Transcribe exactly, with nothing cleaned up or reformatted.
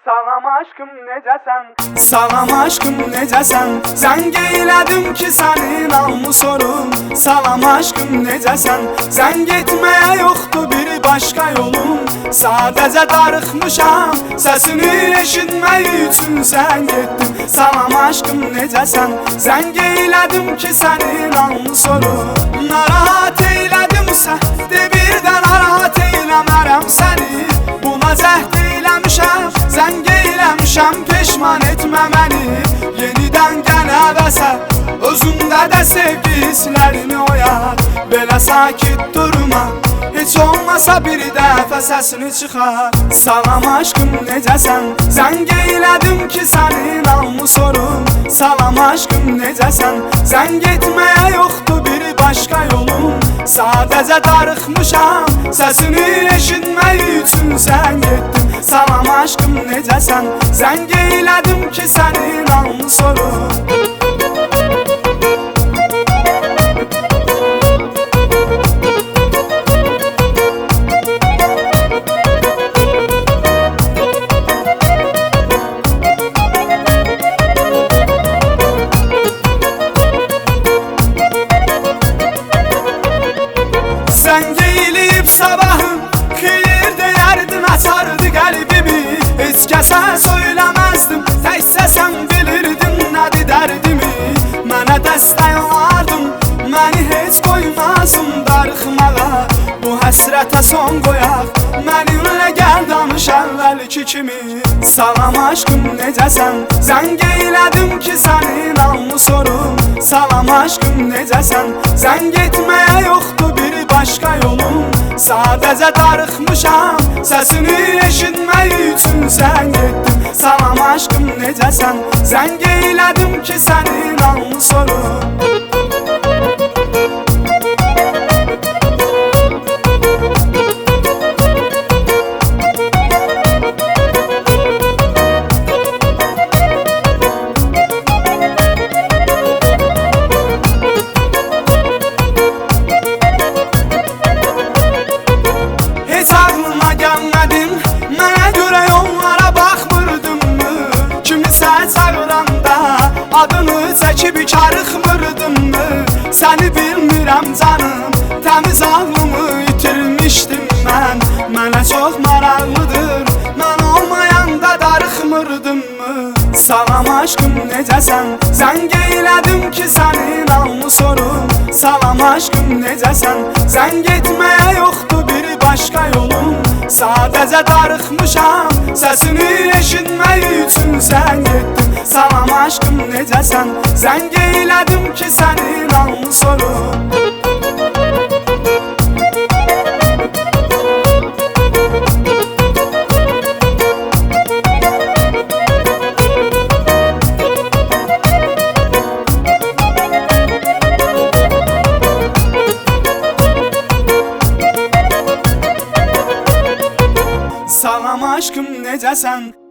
Salam aşkım necəsən? Salam aşkım necəsən? Zəng eylədim ki sənin almı sorun. Salam aşkım necəsən? Zəng etməyə yoxdur bir başqa yolum. Sadəcə darıxmışam, səsini eşitmək üçün zəng etdim. Salam aşkım necəsən? Zəng eylədim ki sənin almı sorun. Narahat eylədimsə de birdən narahat eyləmərəm səni. Buna cəhd eyləmişəm, zəng eyləmişəm, peşman etmə məni. Yenidən gəl həvəsə, özündə də sevgi hisslərini oyat. Belə sakit durma, heç olmasa bir dəfə səsini çıxar. Salam aşkım necəsən? Zəng eylədim ki sənin almı sorun. Salam aşkım necəsən? Zəng etməyə yoxdur bir başqa yolum. Sadəcə darıxmışam, səsini eşitmək üçün zəng etdim. Salam aşkım necəsən? Zəng eylədim ki sənin almı sorun. Zəng eyləyib sabahım, xeyir deyərdin, açardı qəlbimi. Heç kəsə söyləməzdim, təkcə sən bilirdin nədir dərdimi. Mənə dəstək olardın, məni heç qoymazdım darıxmağa. Bu həsrətə son qoyaq, mənimlə gəl danış əvvəlki kimi. Salam aşkım necəsən? Zəng eylədim ki sənin almı sorun. Salam aşkım necəsən? Zəng etməyə yoxdur bir başqa yolum. Sadəcə darıxmışam, səsini eşitmək üçün zəng etdim. Salam aşkım necəsən? Zəng eylədim ki sənin almı sorun. Heç ağlıma gəlmədin, mənə görə yollara baxmırdınmı? Kimisə çağıranda adını çəkib karıxmırdınmı? Səni bilmirəm canım, təmiz ağlımı itirmişdim mən. Mənə çox maraqlıdır, mən olmayanda darıxmırdınmı? Salam aşkım necəsən? Zəng eylədim ki sənin almı sorun. Salam aşkım necəsən? Zəng etməyə yoxdur bir başqa yolum. Sadəcə darıxmışam, səsini eşitmək üçün zəng etdim. Salam aşkım necəsən? Zəng eylədim ki sənin almı sorun. Salam aşkım necəsən?